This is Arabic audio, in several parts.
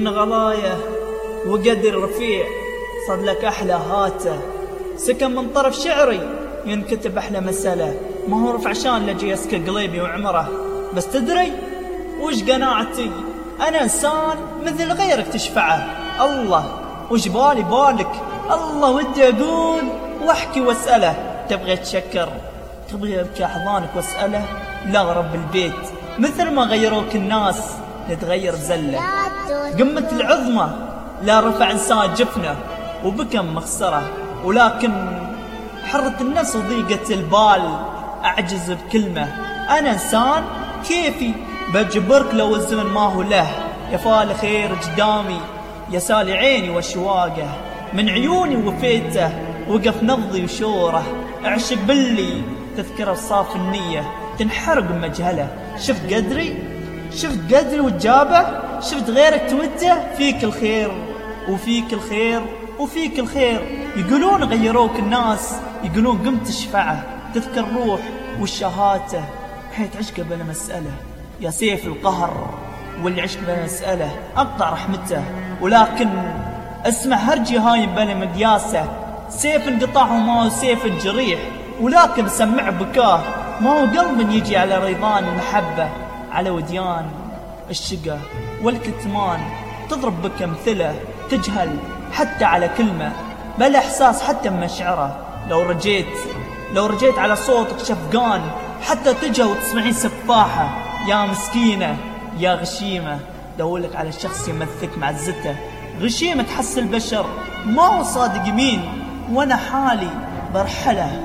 من غلاية وقدر رفيع صد لك أحلى هاته، سكن من طرف شعري ينكتب أحلى مسألة، ما هو رفع عشان لجي يسكى قليبي وعمره. بس تدري وش قناعتي؟ أنا إنسان مثل غيرك تشفعه. الله وش بالي بالك؟ الله ودي أقول وأحكي وأسأله. تبغي تشكر؟ تبغي أبكي أحضانك وأسأله؟ لا رب البيت مثل ما غيروك الناس نتغير زلة. قمة العظمة لا رفع إنسان جفنه وبكم مخسره، ولكن حرة النفس وضيقة البال أعجز بكلمة. أنا إنسان كيفي بجبرك لو الزمن ما هو له. يا فال خير قدامي يا سالي عيني وشواقه، من عيوني وفيته وقف نبضي وشوره. اعشق باللي تذكره بصاف النية تنحرق بمجهله. شفت قدري؟ شفت قدري وتجابه؟ شفت غيرك توده؟ فيك الخير وفيك الخير وفيك الخير. يقولون غيروك الناس، يقولون قمت تشفعه، تذكر روح والشهاته حيت عشقه بلا مسألة. يا سيف القهر واللي عشق بلا مسألة أقطع رحمته، ولكن اسمع هرجي هاي بلا مقياسه. سيف انقطاع وما هو سيف الجريح، ولكن سمع بكاه ما هو قلب يجي على ريضان المحبة، على وديان الشقة والكتمان تضرب بك مثله، تجهل حتى على كلمة بلا إحساس حتى بمشعره. لو رجيت على صوتك شفقان حتى تجى وتسمعين سفاحة. يا مسكينة يا غشيمة دولك على شخص يمثك معزته. غشيمة تحس البشر ما هو صادق يمين، وانا حالي برحله.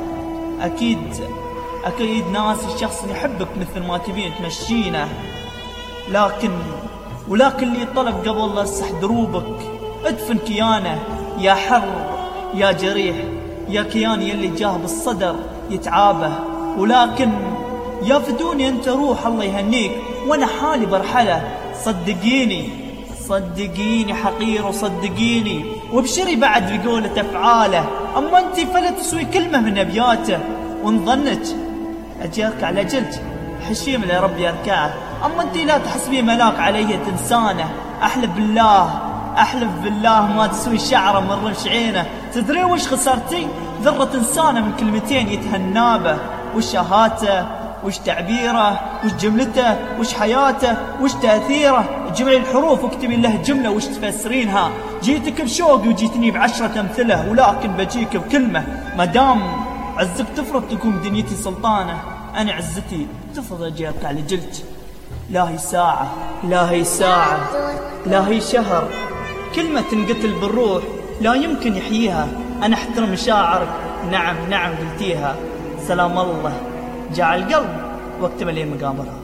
أكيد ناس الشخص اللي يحبك مثل ما تبين تمشينه، ولكن اللي طلب قبل لا يصح دروبك ادفن كيانه. يا حر يا جريح يا كيان يلي جاه بالصدر يتعابه، ولكن يا فدوني انت روح الله يهنيك وانا حالي برحله. صدقيني حقير وصدقيني وبشري بعد بقولة أفعاله. أما أنت فلا تسوي كلمة من أبياته، وإن ظنك أجيرك على جلج حشيم يا ربي أركعه. أما أنت لا تحسبي ملاك علي تنسانه. أحلف بالله ما تسوي شعره من رمش عينه. تدري وش خسرتي؟ ذرة إنسانه من كلمتين يتهنابه. وش شهاته وش تعبيره وش جملته وش حياته وش تأثيره. جمعي الحروف واكتبي له جملة وش تفسرينها. جيتك بشوقي وجيتني ب10 أمثلة، ولكن بجيك بكلمة. مدام عزك تفرض تكون دنيتي سلطانة، أنا عزتي تفرض أجيبك على جلد. لا هي ساعة لا هي شهر، كلمة تنقتل بالروح لا يمكن يحييها. أنا أحترم مشاعرك، نعم قلتيها. سلام الله جاء القلب واكتب لي المقابر.